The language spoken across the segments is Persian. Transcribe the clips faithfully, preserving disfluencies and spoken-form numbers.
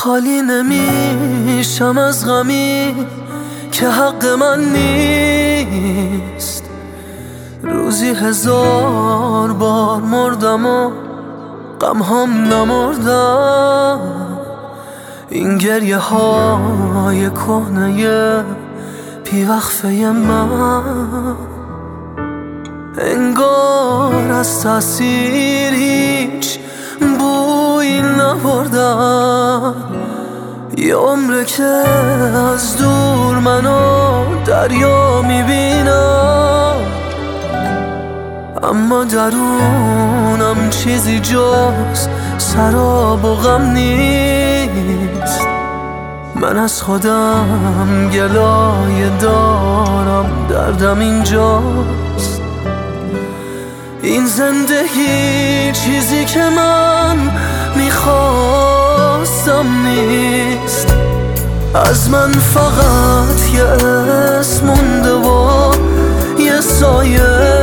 خالی نمیشم از غمی که حق من نیست. روزی هزار بار مردم و غم هم نمردم. این گریه های کهنه بی وقفه من انگار از تأثیر هیچ بویی نبردم. یه عمره که از دور منو دریا میبینم، اما درونم چیزی جز سراب و غم نیست. من از خودم گلایه دارم، دردم اینجاست. این زندگی چیزی که من میخواستم نیست. از من فقط یه اسم مونده و یه سایه،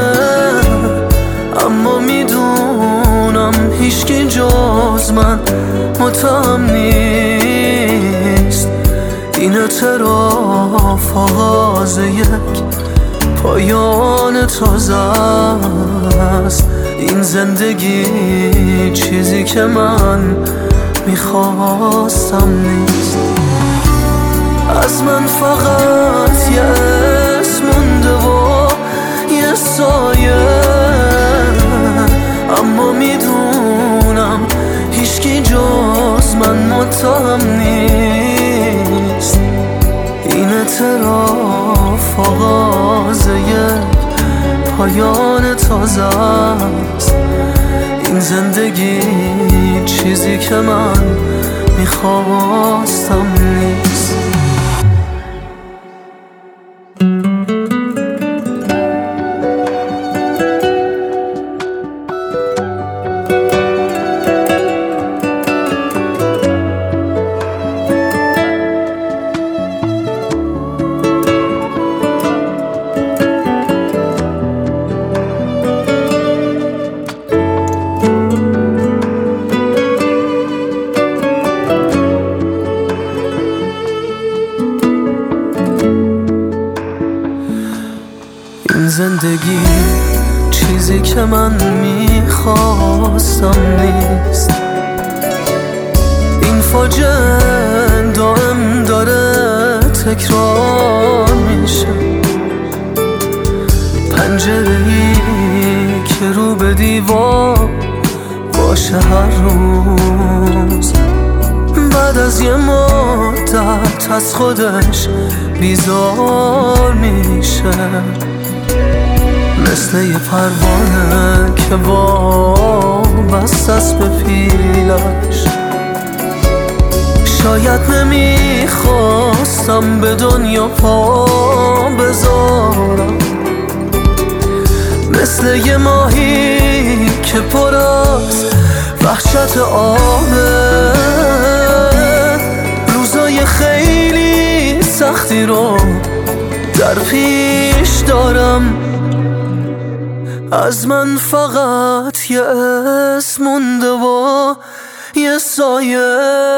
اما میدونم هیچکی جز من متهم نیست. این اعتراف آغاز یک پایان تازه است. این زندگی چیزی که من میخواستم نیست. از من فقط یه اسم مونده و یه سایه، اما میدونم هیچکی جز من متهم نیست. این اعتراف آغاز یک پایان تازه است. این زندگی چیزی که من میخواستم نیست. این زندگی چیزی که من میخواستم نیست. این فاجعه دائم داره تکرار میشه. پنجره‌ای که رو به دیوار باشه هر روز، بعد از یه مدت از خودش بیزار میشه. مثل یه پروانه که وابسته است به پیلش. شاید نمیخواستم به دنیا پا بذارم، مثل یه ماهی که پر از وحشت آبه. روزای خیلی سختی رو در پیش دارم. از من فقط یه اسم مونده و یه سایه،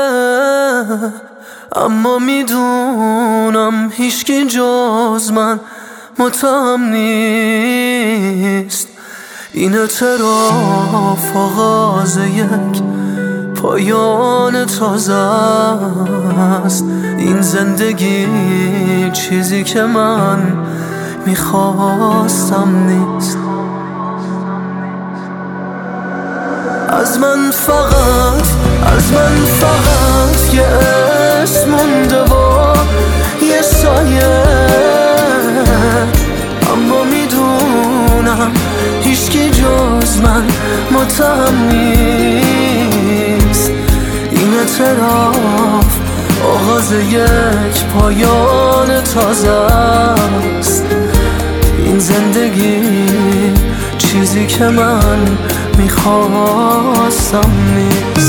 اما میدونم هیچکی جز من متهم نیست. این اعتراف آغاز یک پایان تازه است. این زندگی چیزی که من میخواستم نیست. از من فقط از من فقط یه اسم مونده و یه سایه، اما میدونم هیچکی جز من متهم نیست. این اعتراف آغاز یک پایان تازه است. این زندگی چیزی که من میخواستم نیست.